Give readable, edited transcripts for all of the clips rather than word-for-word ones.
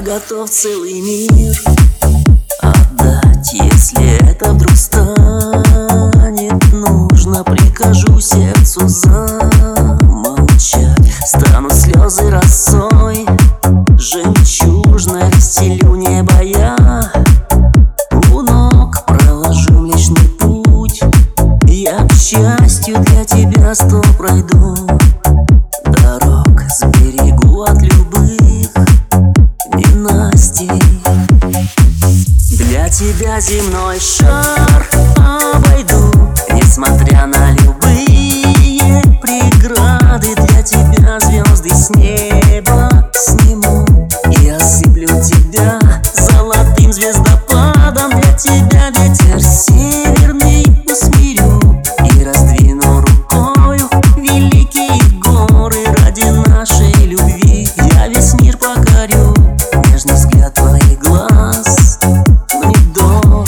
готов целый мир отдать, если это вдруг станет нужно. Прикажу сердцу замолчать, станут слезы росой жемчужной, расстелю небо я у ног, проложу Млечный Путь. Я к счастью для тебя 100 пройду дорог, сберегу от любых ненастей. Для тебя земной шар обойду, несмотря на любые преграды. Для тебя звезды с неба сниму и осыплю тебя золотым звездопадом. Для тебя ветер северный усмирю и раздвину рукою великие горы. Ради нашей любви я весь мир покорю. Нежный взгляд твоих глаз мне дорог.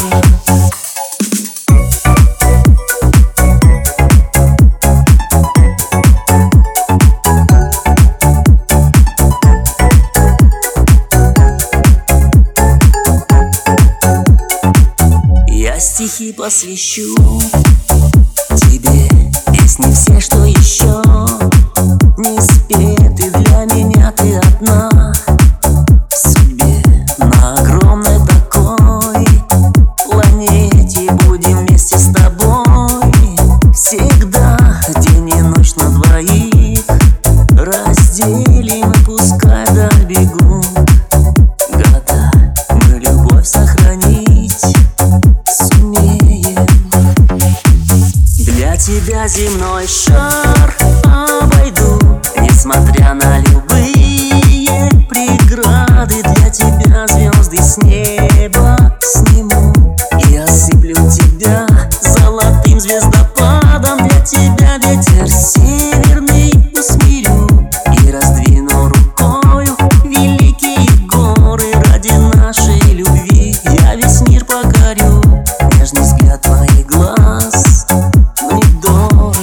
Я стихи посвящу тебе, песни все, что еще не спеты. Для меня ты одна в судьбе, на огромной такой планете. Будем вместе с тобой всегда, день и ночь на двоих разделим, и пускай вдаль бегут года, мы любовь сохранить сумеем. Для тебя земной шар обойду, несмотря на любые преграды. Для тебя звезды с неба сниму и осыплю тебя золотым звездопадом. Для тебя ветер северный усмирю и раздвину рукою великие горы. Ради нашей любви я весь мир покорю. Нежный взгляд твоих глаз мне дорог.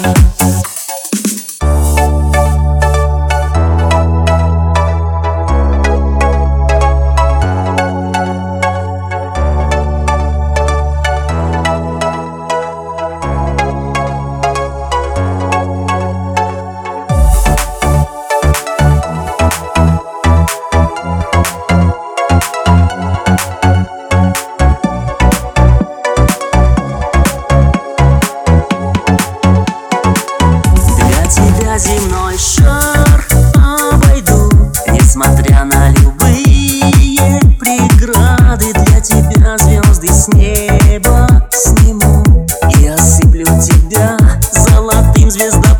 Земной шар обойду, несмотря на любые преграды. Для тебя звезды с неба сниму и осыплю тебя золотым звездопадом.